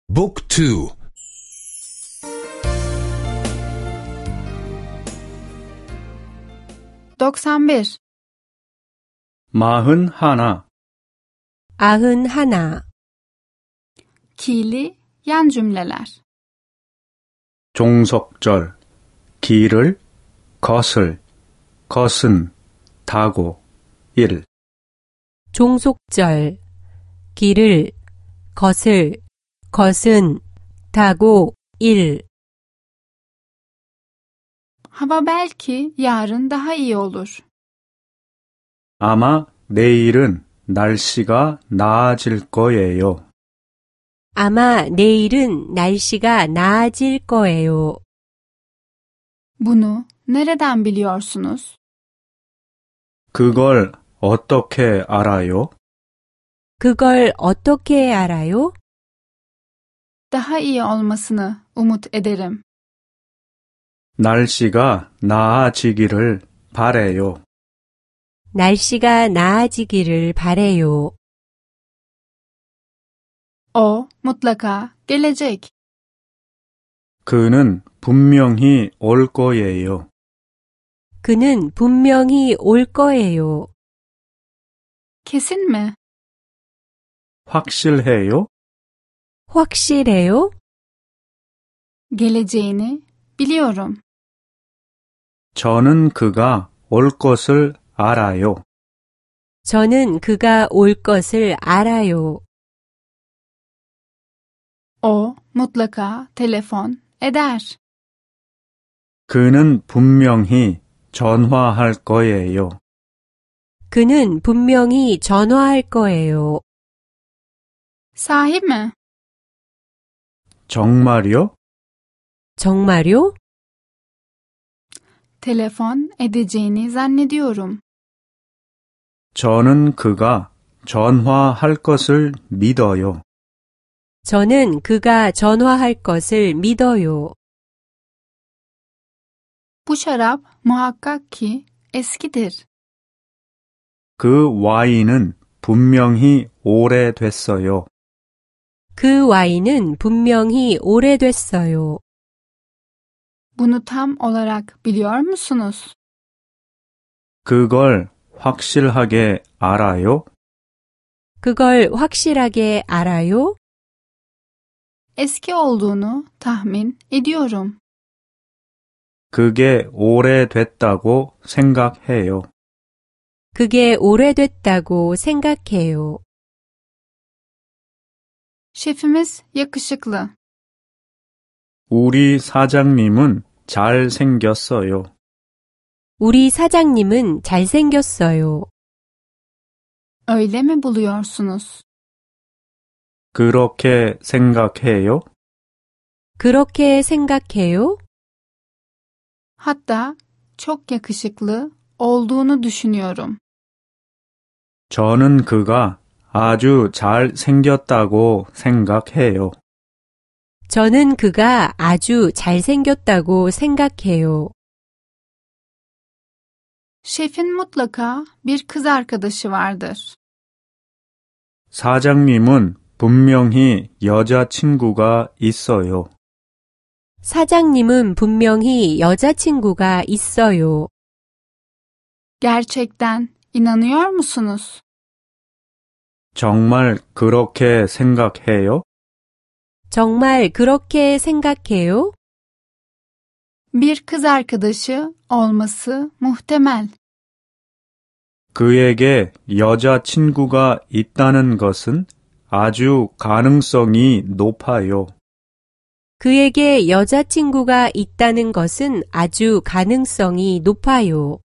Book 2 91 41 91 Ki'li yan cümleler. 종속절 길을 것은 타고 일 종속절 길을 것은 타고 일 Hava belki yarın daha iyi olur. 아마 내일은 날씨가 나아질 거예요. 아마 내일은 날씨가 나아질 거예요. Bunu nereden biliyorsunuz? 그걸 어떻게 알아요? 그걸 어떻게 알아요? Daha iyi olmasını umut ederim. 날씨가 나아지기를 바래요. 날씨가 나아지기를 바래요. O mutlaka gelecek. 그는 분명히 올 거예요. 그는 분명히 올 거예요. Kesin mi? 확실해요? 확실해요? Geleceğini biliyorum. 저는 그가 올 것을 알아요. 저는 그가 올 것을 알아요. O mutlaka telefon eder. 그는 분명히 전화할 거예요. 그는 분명히 전화할 거예요. Sahi mi? 정말요? 정말요? Telefon edeceğini zannediyorum. 저는 그가 전화할 것을 믿어요. 저는 그가 전화할 것을 믿어요. Bu şarap muhakkak ki eskidir. 그 와인은 분명히 오래됐어요. 그 와인은 분명히 오래됐어요. Bunu tam olarak biliyor musunuz? 그걸 확실하게 알아요? 그걸 확실하게 알아요? Eski olduğunu tahmin ediyorum. 그게 오래됐다고 생각해요. 그게 오래됐다고 생각해요. Şefimiz yakışıklı. 우리 사장님은 잘생겼어요. 우리 사장님은 잘생겼어요. Öyle mi buluyorsunuz? 그렇게 생각해요? 그렇게 생각해요? Hatta çok yakışıklı olduğunu düşünüyorum. 저는 그가 아주 잘생겼다고 생각해요. 저는 그가 아주 잘생겼다고 생각해요. Şefin mutlaka bir kız arkadaşı vardır. 사장님은 분명히 여자친구가 있어요. 사장님은 분명히 여자친구가 있어요. Gerçekten inanıyor musunuz? 정말 그렇게 생각해요? 정말 그렇게 생각해요? Bir kız arkadaşı olması muhtemel. 그에게 여자친구가 있다는 것은 아주 가능성이 높아요. 그에게 여자친구가 있다는 것은 아주 가능성이 높아요.